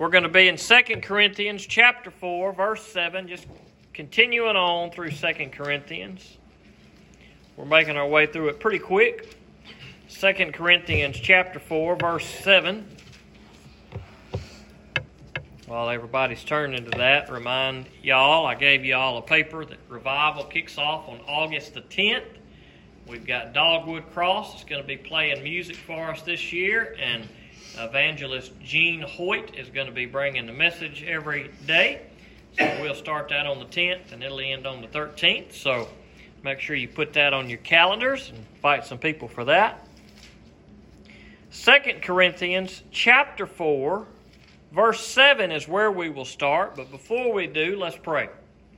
We're going to be in 2 Corinthians chapter 4, verse 7, just continuing on through 2 Corinthians. We're making our way through it pretty quick. 2 Corinthians chapter 4, verse 7. While everybody's turning to that, remind y'all, I gave y'all a paper that Revival kicks off on August the 10th. We've got Dogwood Cross. It's going to be playing music for us this year, and Evangelist Gene Hoyt is going to be bringing the message every day. So we'll start that on the 10th, and it'll end on the 13th. So make sure you put that on your calendars and invite some people for that. 2 Corinthians chapter 4, verse 7 is where we will start. But before we do, let's pray.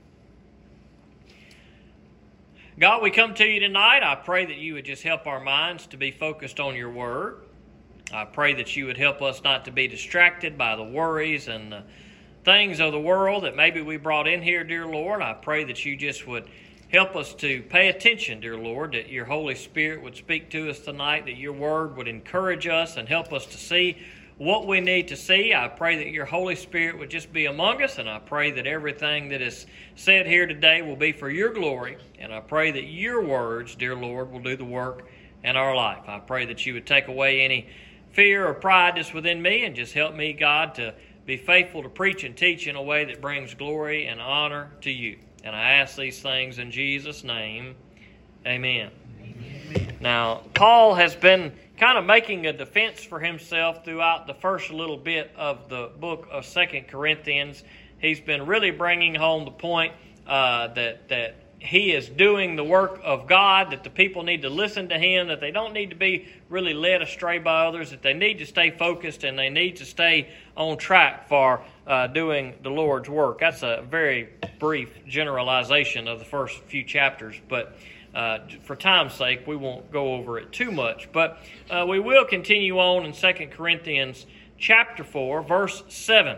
God, we come to you tonight. I pray that you would just help our minds to be focused on your word. I pray that you would help us not to be distracted by the worries and the things of the world that maybe we brought in here, dear Lord. I pray that you just would help us to pay attention, dear Lord, that your Holy Spirit would speak to us tonight, that your word would encourage us and help us to see what we need to see. I pray that your Holy Spirit would just be among us, and I pray that everything that is said here today will be for your glory, and I pray that your words, dear Lord, will do the work in our life. I pray that you would take away any fear or pride that's within me and just help me, God, to be faithful to preach and teach in a way that brings glory and honor to you. And I ask these things in Jesus' name. Amen. Amen. Now, Paul has been kind of making a defense for himself throughout the first little bit of the book of 2 Corinthians. He's been really bringing home the point that he is doing the work of God, that the people need to listen to him, that they don't need to be really led astray by others, that they need to stay focused and they need to stay on track for doing the Lord's work. That's a very brief generalization of the first few chapters, but for time's sake, we won't go over it too much. But we will continue on in 2 Corinthians chapter 4, verse 7.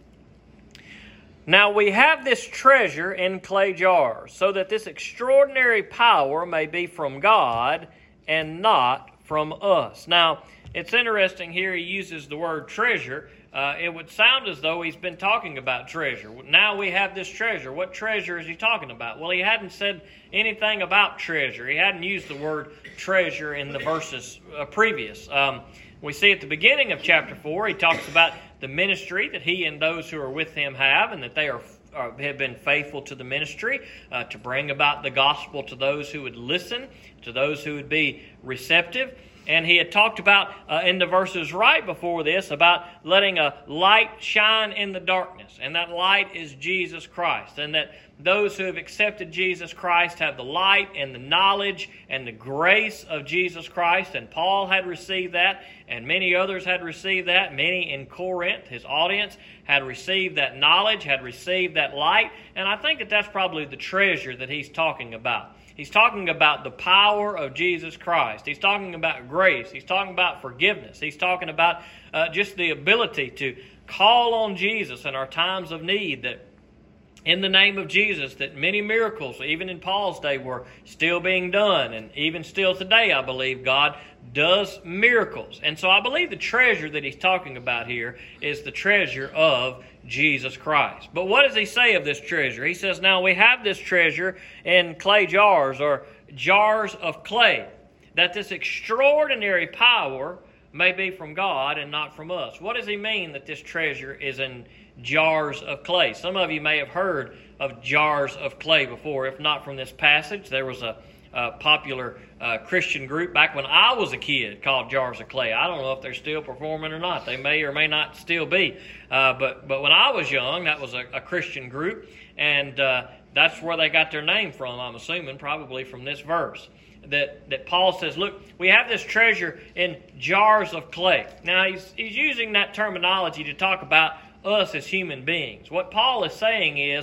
Now we have this treasure in clay jars, so that this extraordinary power may be from God and not from us. Now, it's interesting here he uses the word treasure. It would sound as though he's been talking about treasure. Now we have this treasure. What treasure is he talking about? Well, he hadn't said anything about treasure. He hadn't used the word treasure in the verses previous. We see at the beginning of chapter 4, he talks about the ministry that he and those who are with him have, and that they have been faithful to the ministry to bring about the gospel to those who would listen, to those who would be receptive. And he had talked about, in the verses right before this, about letting a light shine in the darkness. And that light is Jesus Christ. And that those who have accepted Jesus Christ have the light and the knowledge and the grace of Jesus Christ. And Paul had received that, and many others had received that. Many in Corinth, his audience, had received that knowledge, had received that light. And I think that that's probably the treasure that he's talking about. He's talking about the power of Jesus Christ. He's talking about grace. He's talking about forgiveness. He's talking about just the ability to call on Jesus in our times of need, that in the name of Jesus, that many miracles, even in Paul's day, were still being done. And even still today, I believe God does miracles. And so I believe the treasure that he's talking about here is the treasure of Jesus Christ. But what does he say of this treasure? He says, now we have this treasure in clay jars, or jars of clay, that this extraordinary power may be from God and not from us. What does he mean that this treasure is in jars of clay? Some of you may have heard of jars of clay before. If not from this passage, there was a popular Christian group back when I was a kid called Jars of Clay. I don't know if they're still performing or not. They may or may not still be. But when I was young, that was a Christian group, and that's where they got their name from, I'm assuming, probably from this verse. That Paul says, look, we have this treasure in jars of clay. Now, he's using that terminology to talk about us as human beings. What Paul is saying is,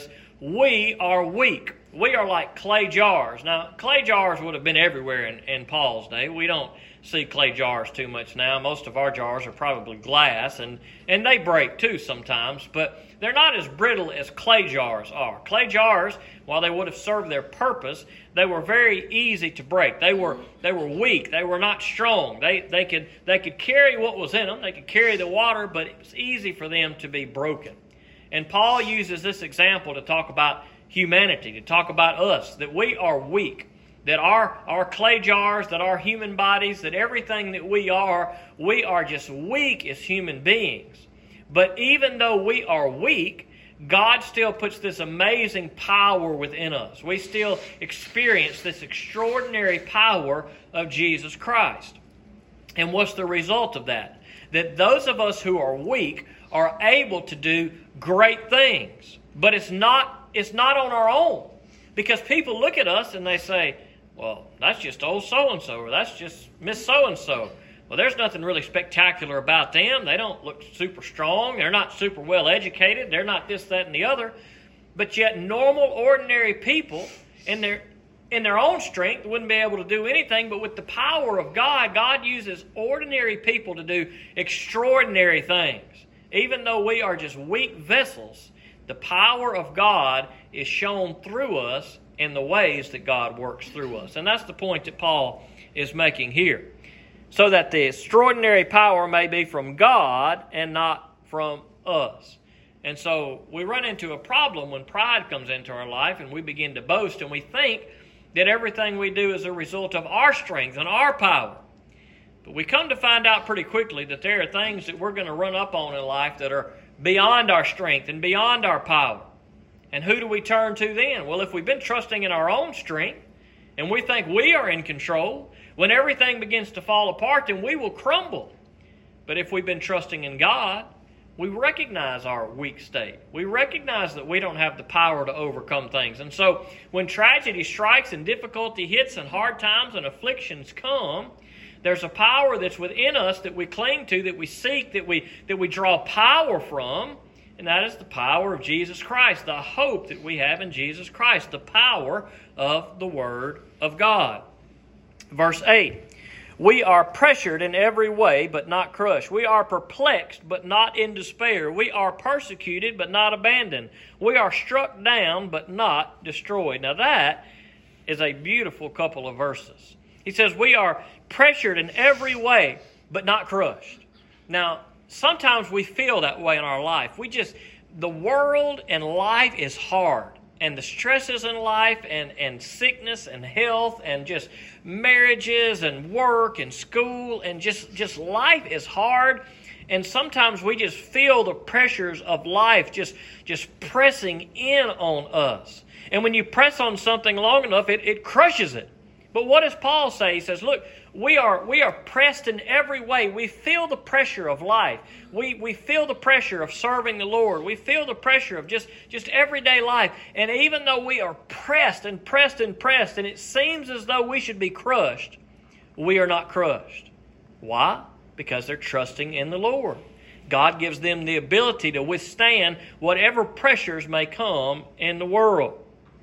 we are weak. We are like clay jars. Now, clay jars would have been everywhere in Paul's day. We don't see clay jars too much now. Most of our jars are probably glass, and they break too sometimes, but they're not as brittle as clay jars are. Clay jars, while they would have served their purpose, they were very easy to break. They were weak. They were not strong. They could carry what was in them. They could carry the water, but it was easy for them to be broken. And Paul uses this example to talk about humanity, to talk about us, that we are weak, that our clay jars, that our human bodies, that everything that we are just weak as human beings. But even though we are weak, God still puts this amazing power within us. We still experience this extraordinary power of Jesus Christ. And what's the result of that? That those of us who are weak are able to do great things. But it's not on our own. Because people look at us and they say, well, that's just old so-and-so, or that's just Miss so-and-so. Well, there's nothing really spectacular about them. They don't look super strong. They're not super well educated. They're not this, that, and the other. But yet normal, ordinary people in their own strength wouldn't be able to do anything. But with the power of God, God uses ordinary people to do extraordinary things. Even though we are just weak vessels, the power of God is shown through us in the ways that God works through us. And that's the point that Paul is making here. So that the extraordinary power may be from God and not from us. And so we run into a problem when pride comes into our life and we begin to boast and we think that everything we do is a result of our strength and our power. But we come to find out pretty quickly that there are things that we're going to run up on in life that are beyond our strength and beyond our power. And who do we turn to then? Well, if we've been trusting in our own strength and we think we are in control, when everything begins to fall apart, then we will crumble. But if we've been trusting in God, we recognize our weak state. We recognize that we don't have the power to overcome things. And so when tragedy strikes and difficulty hits and hard times and afflictions come, there's a power that's within us that we cling to, that we seek, that we draw power from, and that is the power of Jesus Christ, the hope that we have in Jesus Christ, the power of the Word of God. Verse 8, we are pressured in every way, but not crushed. We are perplexed, but not in despair. We are persecuted, but not abandoned. We are struck down, but not destroyed. Now that is a beautiful couple of verses. He says we are pressured in every way, but not crushed. Now, sometimes we feel that way in our life. The world and life is hard. And the stresses in life and sickness and health and just marriages and work and school and just life is hard. And sometimes we just feel the pressures of life just pressing in on us. And when you press on something long enough, it crushes it. But what does Paul say? He says, look, we are pressed in every way. We feel the pressure of life. We feel the pressure of serving the Lord. We feel the pressure of just everyday life. And even though we are pressed and pressed and pressed, and it seems as though we should be crushed, we are not crushed. Why? Because they're trusting in the Lord. God gives them the ability to withstand whatever pressures may come in the world.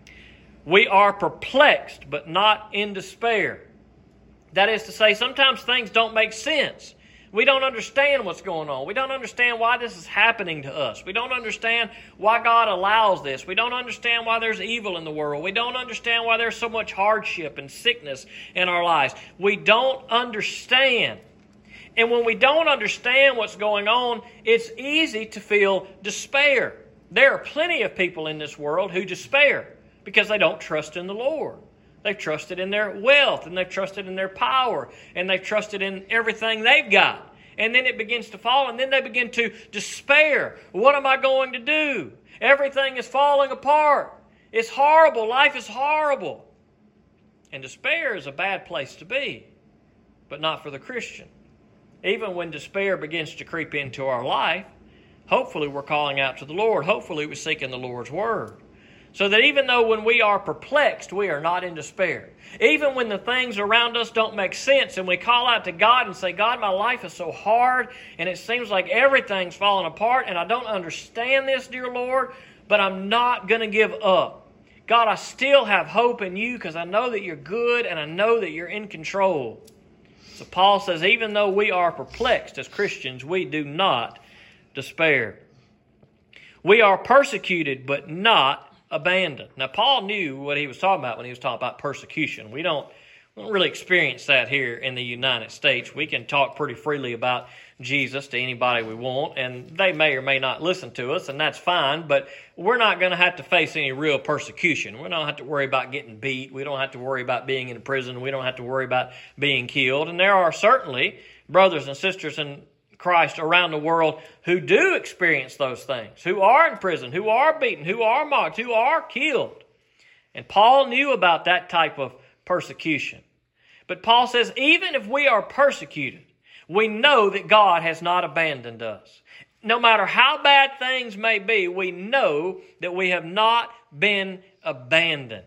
We are perplexed, but not in despair. That is to say, sometimes things don't make sense. We don't understand what's going on. We don't understand why this is happening to us. We don't understand why God allows this. We don't understand why there's evil in the world. We don't understand why there's so much hardship and sickness in our lives. We don't understand. And when we don't understand what's going on, it's easy to feel despair. There are plenty of people in this world who despair because they don't trust in the Lord. They've trusted in their wealth, and they've trusted in their power, and they've trusted in everything they've got. And then it begins to fall, and then they begin to despair. What am I going to do? Everything is falling apart. It's horrible. Life is horrible. And despair is a bad place to be, but not for the Christian. Even when despair begins to creep into our life, hopefully we're calling out to the Lord. Hopefully we're seeking the Lord's Word. So that even though when we are perplexed, we are not in despair. Even when the things around us don't make sense and we call out to God and say, God, my life is so hard and it seems like everything's falling apart and I don't understand this, dear Lord, but I'm not going to give up. God, I still have hope in you because I know that you're good and I know that you're in control. So Paul says, even though we are perplexed as Christians, we do not despair. We are persecuted, but not abandoned. Now, Paul knew what he was talking about when he was talking about persecution. We don't really experience that here in the United States. We can talk pretty freely about Jesus to anybody we want, and they may or may not listen to us, and that's fine, but we're not going to have to face any real persecution. We don't have to worry about getting beat. We don't have to worry about being in prison. We don't have to worry about being killed. And there are certainly brothers and sisters in Christ around the world who do experience those things, who are in prison, who are beaten, who are mocked, who are killed. And Paul knew about that type of persecution. But Paul says, even if we are persecuted, we know that God has not abandoned us. No matter how bad things may be, we know that we have not been abandoned.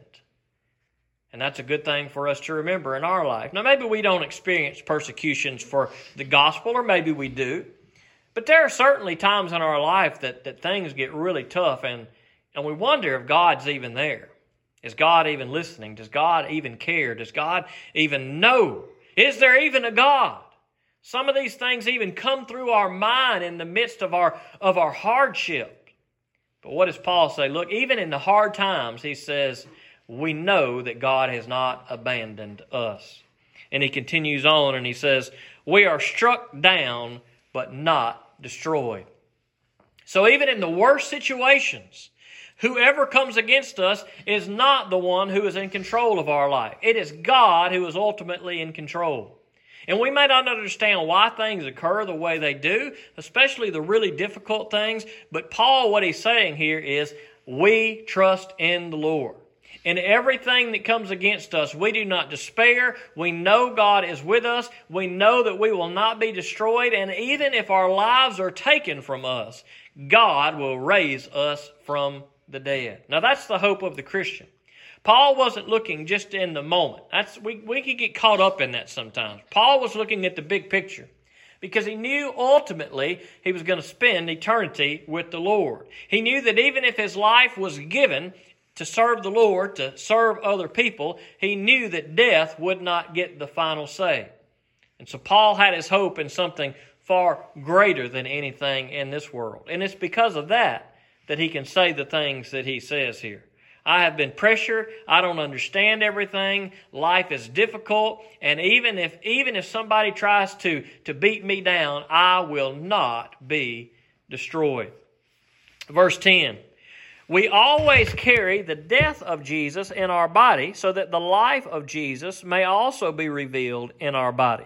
And that's a good thing for us to remember in our life. Now, maybe we don't experience persecutions for the gospel, or maybe we do. But there are certainly times in our life that things get really tough, and we wonder if God's even there. Is God even listening? Does God even care? Does God even know? Is there even a God? Some of these things even come through our mind in the midst of our hardship. But what does Paul say? Look, even in the hard times, he says, we know that God has not abandoned us. And he continues on and he says, we are struck down but not destroyed. So even in the worst situations, whoever comes against us is not the one who is in control of our life. It is God who is ultimately in control. And we may not understand why things occur the way they do, especially the really difficult things. But Paul, what he's saying here is, we trust in the Lord. In everything that comes against us, we do not despair. We know God is with us. We know that we will not be destroyed. And even if our lives are taken from us, God will raise us from the dead. Now that's the hope of the Christian. Paul wasn't looking just in the moment. We could get caught up in that sometimes. Paul was looking at the big picture because he knew ultimately he was going to spend eternity with the Lord. He knew that even if his life was given to serve the Lord, to serve other people, he knew that death would not get the final say. And so Paul had his hope in something far greater than anything in this world. And it's because of that he can say the things that he says here. I have been pressured. I don't understand everything. Life is difficult. And even if somebody tries to beat me down, I will not be destroyed. Verse 10. We always carry the death of Jesus in our body, so that the life of Jesus may also be revealed in our body.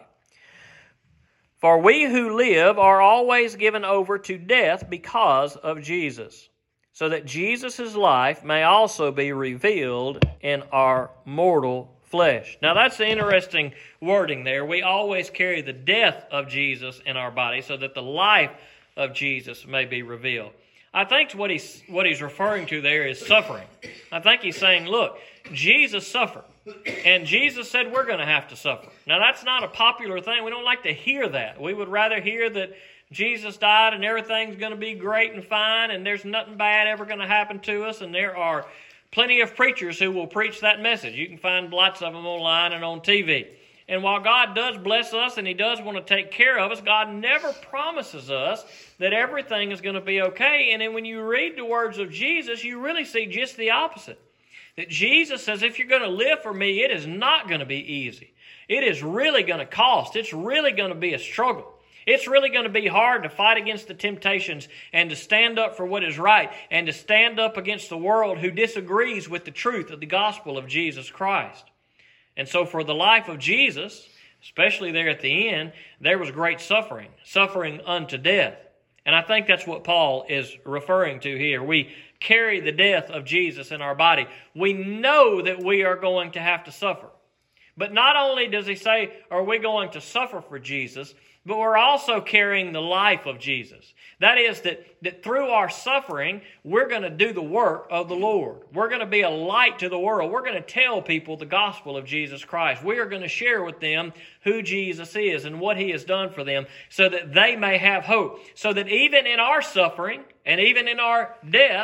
For we who live are always given over to death because of Jesus, so that Jesus' life may also be revealed in our mortal flesh. Now that's the interesting wording there. We always carry the death of Jesus in our body, so that the life of Jesus may be revealed. I think what he's referring to there is suffering. I think he's saying, look, Jesus suffered. And Jesus said we're going to have to suffer. Now that's not a popular thing. We don't like to hear that. We would rather hear that Jesus died and everything's going to be great and fine and there's nothing bad ever going to happen to us. And there are plenty of preachers who will preach that message. You can find lots of them online and on TV. And while God does bless us and He does want to take care of us, God never promises us that everything is going to be okay. And then when you read the words of Jesus, you really see just the opposite. That Jesus says, if you're going to live for me, it is not going to be easy. It is really going to cost. It's really going to be a struggle. It's really going to be hard to fight against the temptations and to stand up for what is right and to stand up against the world who disagrees with the truth of the gospel of Jesus Christ. And so for the life of Jesus, especially there at the end, there was great suffering, suffering unto death. And I think that's what Paul is referring to here. We carry the death of Jesus in our body. We know that we are going to have to suffer. But not only does he say, are we going to suffer for Jesus, but we're also carrying the life of Jesus. That is that through our suffering, we're going to do the work of the Lord. We're going to be a light to the world. We're going to tell people the gospel of Jesus Christ. We are going to share with them who Jesus is and what He has done for them so that they may have hope. So that even in our suffering and even in our death,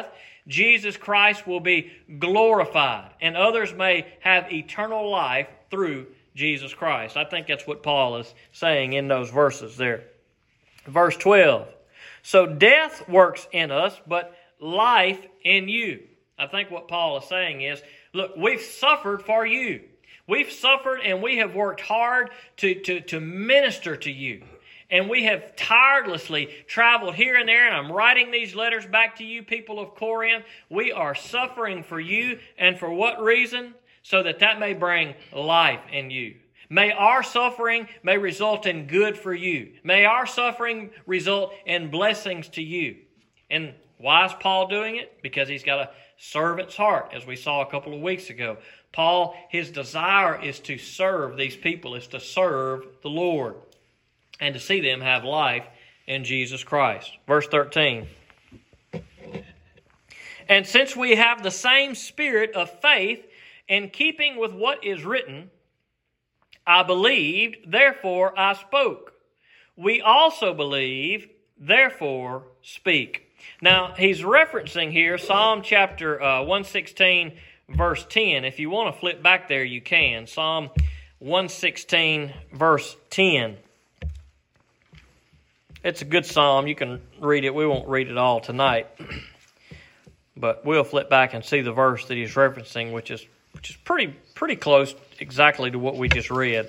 Jesus Christ will be glorified, and others may have eternal life through Jesus Christ. I think that's what Paul is saying in those verses there. Verse 12. So death works in us, but life in you. I think what Paul is saying is, look, we've suffered for you. We've suffered and we have worked hard to minister to you. And we have tirelessly traveled here and there, and I'm writing these letters back to you, people of Corinth. We are suffering for you, and for what reason? So that may bring life in you. May our suffering may result in good for you. May our suffering result in blessings to you. And why is Paul doing it? Because he's got a servant's heart, as we saw a couple of weeks ago. Paul, his desire is to serve these people, is to serve the Lord, and to see them have life in Jesus Christ. Verse 13. And since we have the same spirit of faith, in keeping with what is written, I believed, therefore I spoke. We also believe, therefore speak. Now, he's referencing here Psalm chapter 116, verse 10. If you want to flip back there, you can. Psalm 116, verse 10. It's a good psalm. You can read it. We won't read it all tonight. But we'll flip back and see the verse that he's referencing, which is pretty close exactly to what we just read.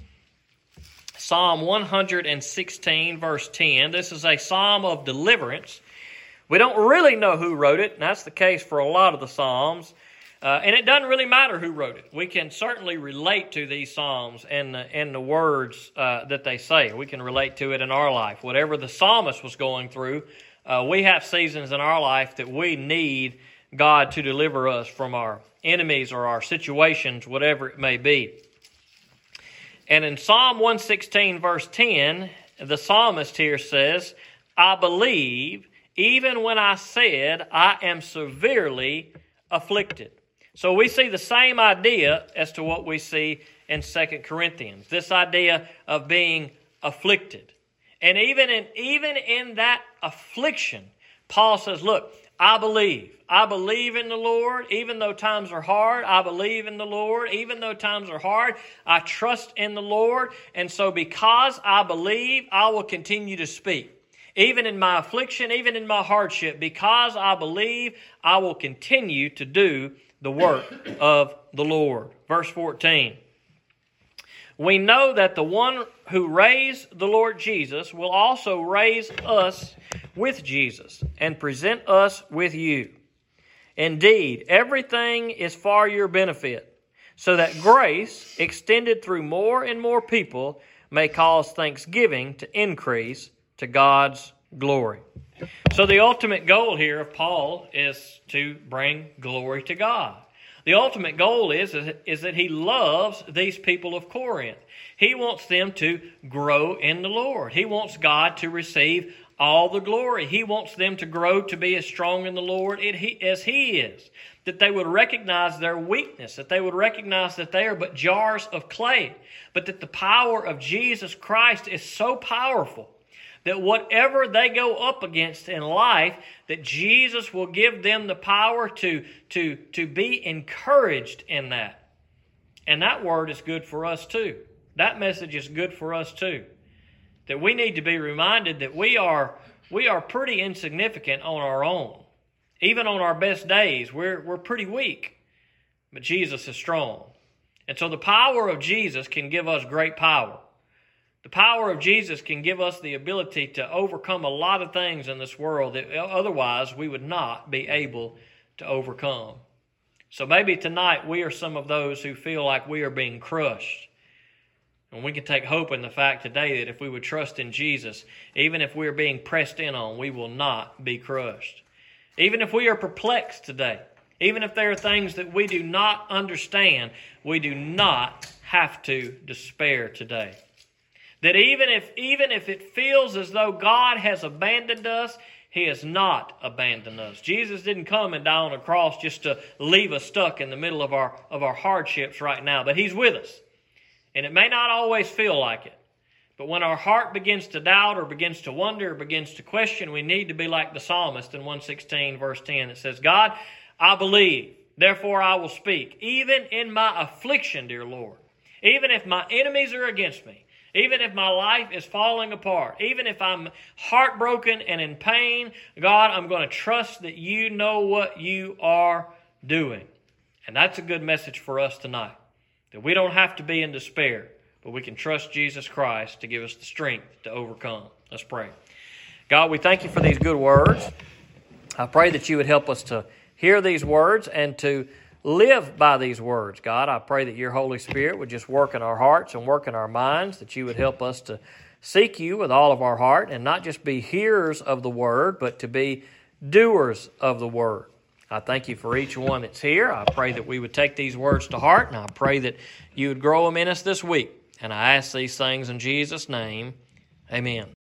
Psalm 116, verse 10. This is a psalm of deliverance. We don't really know who wrote it, and that's the case for a lot of the psalms. And it doesn't really matter who wrote it. We can certainly relate to these psalms and the words that they say. We can relate to it in our life. Whatever the psalmist was going through, we have seasons in our life that we need God to deliver us from our enemies or our situations, whatever it may be. And in Psalm 116, verse 10, the psalmist here says, I believe, even when I said, I am severely afflicted. So we see the same idea as to what we see in 2 Corinthians, this idea of being afflicted. And even in that affliction, Paul says, look, I believe. I believe in the Lord, even though times are hard. I believe in the Lord, even though times are hard. I trust in the Lord. And so because I believe, I will continue to speak. Even in my affliction, even in my hardship, because I believe, I will continue to do the work of the Lord. Verse 14. We know that the one who raised the Lord Jesus will also raise us with Jesus and present us with you. Indeed, everything is for your benefit, so that grace, extended through more and more people, may cause thanksgiving to increase to God's glory. So the ultimate goal here of Paul is to bring glory to God. The ultimate goal is that he loves these people of Corinth. He wants them to grow in the Lord. He wants God to receive all the glory. He wants them to grow to be as strong in the Lord as He is. That they would recognize their weakness, that they would recognize that they are but jars of clay, but that the power of Jesus Christ is so powerful that whatever they go up against in life, that Jesus will give them the power to be encouraged in that. And that word is good for us too. That message is good for us too. That we need to be reminded that we are pretty insignificant on our own. Even on our best days, we're pretty weak. But Jesus is strong. And so the power of Jesus can give us great power. The power of Jesus can give us the ability to overcome a lot of things in this world that otherwise we would not be able to overcome. So maybe tonight we are some of those who feel like we are being crushed. And we can take hope in the fact today that if we would trust in Jesus, even if we are being pressed in on, we will not be crushed. Even if we are perplexed today, even if there are things that we do not understand, we do not have to despair today. That even if it feels as though God has abandoned us, He has not abandoned us. Jesus didn't come and die on a cross just to leave us stuck in the middle of our hardships right now, but He's with us. And it may not always feel like it. But when our heart begins to doubt or begins to wonder or begins to question, we need to be like the psalmist in 116 verse 10. It says, God, I believe, therefore I will speak, even in my affliction, dear Lord. Even if my enemies are against me, even if my life is falling apart, even if I'm heartbroken and in pain, God, I'm going to trust that you know what you are doing. And that's a good message for us tonight, that we don't have to be in despair, but we can trust Jesus Christ to give us the strength to overcome. Let's pray. God, we thank you for these good words. I pray that you would help us to hear these words and to live by these words. God, I pray that your Holy Spirit would just work in our hearts and work in our minds, that you would help us to seek you with all of our heart and not just be hearers of the word, but to be doers of the word. I thank you for each one that's here. I pray that we would take these words to heart, and I pray that you would grow them in us this week. And I ask these things in Jesus' name. Amen.